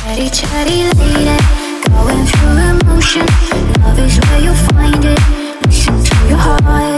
Chatty, chatty lady, going through emotion. Love is where you find it. Listen to your heart.